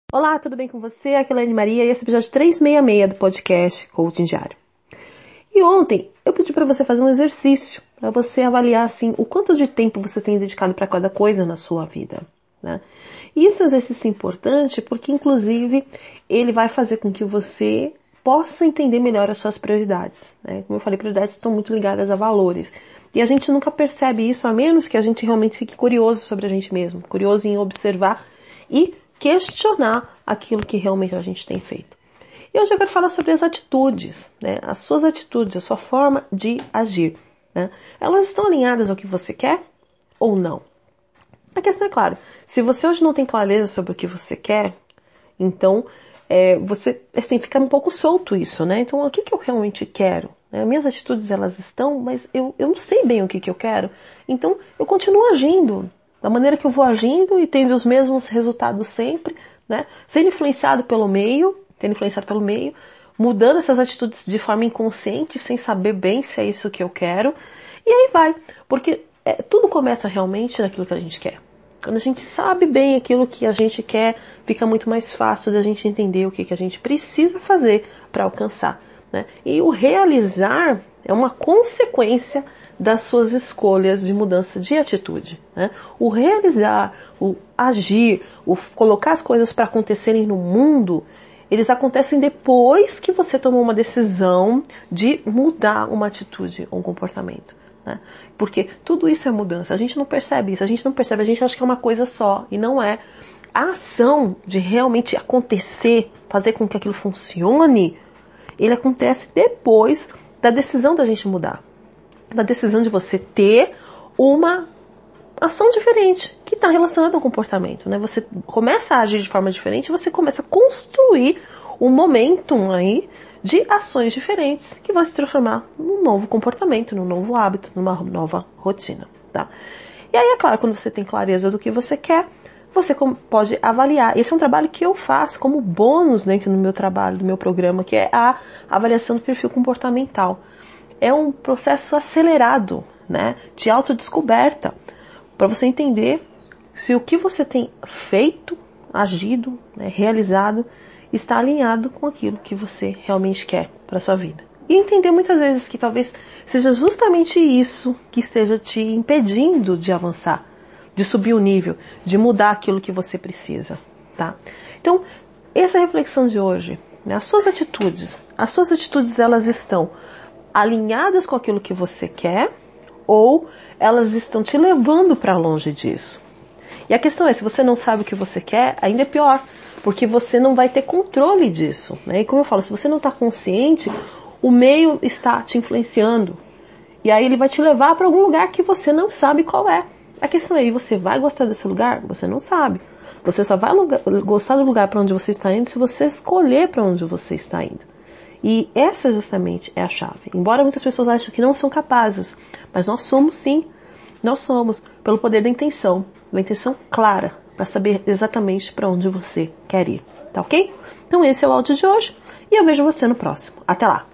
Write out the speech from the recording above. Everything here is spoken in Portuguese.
Olá, tudo bem com você? Aqui é a Elaine Maria e esse é o episódio 366 do podcast Coaching Diário. E ontem eu pedi para você fazer um exercício, para você avaliar assim, o quanto de tempo você tem dedicado para cada coisa na sua vida, né? E esse é um exercício importante porque, inclusive, ele vai fazer com que você possa entender melhor as suas prioridades, né? Como eu falei, prioridades estão muito ligadas a valores. E a gente nunca percebe isso, a menos que a gente realmente fique curioso sobre a gente mesmo, curioso em observar e questionar aquilo que realmente a gente tem feito. E hoje eu quero falar sobre as atitudes, né? As suas atitudes, a sua forma de agir, né? Elas estão alinhadas ao que você quer ou não? A questão é clara, se você hoje não tem clareza sobre o que você quer, então você assim, fica um pouco solto isso, né? Então o que eu realmente quero? Minhas atitudes elas estão, mas eu não sei bem o que eu quero, então eu continuo agindo da maneira que eu vou agindo e tendo os mesmos resultados sempre, né? Sendo influenciado pelo meio, mudando essas atitudes de forma inconsciente, sem saber bem se é isso que eu quero, e aí vai, porque tudo começa realmente naquilo que a gente quer. Quando a gente sabe bem aquilo que a gente quer, fica muito mais fácil da gente entender o que a gente precisa fazer para alcançar, né? E o realizar é uma consequência das suas escolhas de mudança de atitude, né? O realizar, o agir, o colocar as coisas para acontecerem no mundo, eles acontecem depois que você tomou uma decisão de mudar uma atitude ou um comportamento, né? Porque tudo isso é mudança, a gente não percebe isso, a gente acha que é uma coisa só, e não é. A ação de realmente acontecer, fazer com que aquilo funcione, ele acontece depois da decisão da gente mudar. Da decisão de você ter uma ação diferente, que está relacionada ao comportamento, né? Você começa a agir de forma diferente, você começa a construir um momentum aí de ações diferentes que vai se transformar num novo comportamento, num novo hábito, numa nova rotina, tá? E aí, é claro, quando você tem clareza do que você quer, você pode avaliar. Esse é um trabalho que eu faço como bônus dentro do meu trabalho, do meu programa, que é a avaliação do perfil comportamental. É um processo acelerado, né, de autodescoberta, para você entender se o que você tem feito, agido, né, realizado, está alinhado com aquilo que você realmente quer para a sua vida. E entender muitas vezes que talvez seja justamente isso que esteja te impedindo de avançar, de subir o nível, de mudar aquilo que você precisa, tá? Então, essa é a reflexão de hoje, né? As suas atitudes elas estão alinhadas com aquilo que você quer ou elas estão te levando para longe disso? E a questão é, se você não sabe o que você quer, ainda é pior, porque você não vai ter controle disso, né? E como eu falo, se você não está consciente, o meio está te influenciando. E aí ele vai te levar para algum lugar que você não sabe qual é. A questão é, você vai gostar desse lugar? Você não sabe. Você só vai gostar do lugar para onde você está indo se você escolher para onde você está indo. E essa justamente é a chave. Embora muitas pessoas achem que não são capazes, mas nós somos sim. Nós somos, pelo poder da intenção. Uma intenção clara, para saber exatamente para onde você quer ir. Tá ok? Então esse é o áudio de hoje e eu vejo você no próximo. Até lá!